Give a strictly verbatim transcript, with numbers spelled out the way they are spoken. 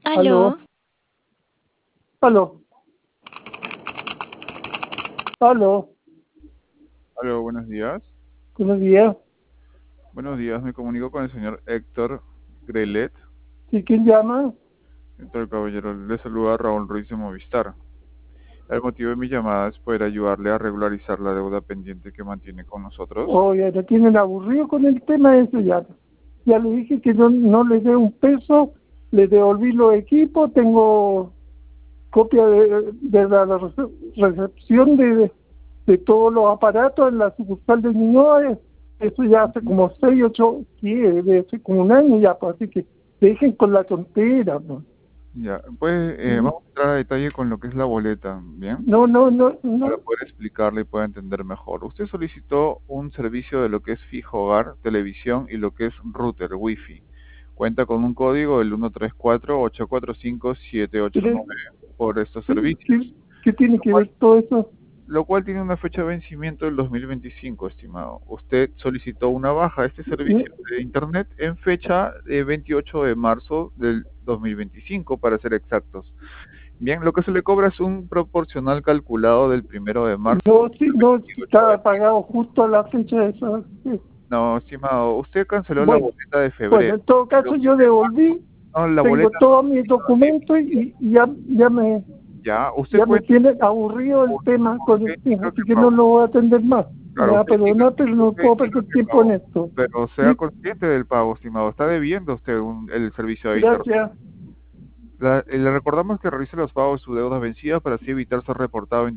Aló, Aló, aló, aló, Aló, buenos días. buenos días. Buenos días, me comunico con el señor Héctor Grelet. ¿Sí, quién llama? Héctor Caballero, le saluda Raúl Ruiz de Movistar. El motivo de mi llamada es poder ayudarle a regularizar la deuda pendiente que mantiene con nosotros. Oye, me tienen aburrido con el tema ese ya. Ya le dije que no, no le dé un peso, le devolví los equipos, tengo copia de, de la rece- recepción de, de todos los aparatos en la sucursal de Ñuñoa. Eso ya hace como seis, ocho, sí, de hace como un año ya, pues, así que dejen con la tontera, pues. Ya, pues eh, ¿Sí? vamos a entrar a detalle con lo que es la boleta, ¿bien? No, no, no, Para no. poder explicarle y pueda entender mejor. Usted solicitó un servicio de lo que es fijo hogar, televisión y lo que es router, wifi. Cuenta con un código el uno tres cuatro, ocho cuatro cinco, siete ocho ¿Qué, nueve por estos qué, servicios. qué tiene Lo que cual ver todo eso? lo cual tiene una fecha de vencimiento del dos mil veinticinco, estimado. Usted solicitó una baja de este Eh, servicio de Internet en fecha de veintiocho de marzo del dos mil veinticinco, para ser exactos. Bien, lo que se le cobra es un proporcional calculado del primero de marzo No, sí, al no, sí veintiocho de estaba marzo. pagado justo a la fecha de esa. Sí. No, estimado, usted canceló la Bueno, boleta de bueno, febrero. en todo Lo caso que es yo de marzo, devolví, no, la tengo boleta todos no ha mis sido documentos emitida. y, y ya, ya me, Ya, usted ya me cuenta tiene aburrido el con tema un con el tiempo, técnico que así que no pagó. lo voy a atender más. Me Claro, va a usted indica, perdonar, pero no usted puedo indica perder que tiempo en pagó, esto. pero sea ¿Sí? consciente del pago, estimado. Está debiendo usted un- el servicio de Internet. Gracias. La- eh, le recordamos que realice los pagos de su deuda vencida para así evitar ser reportado en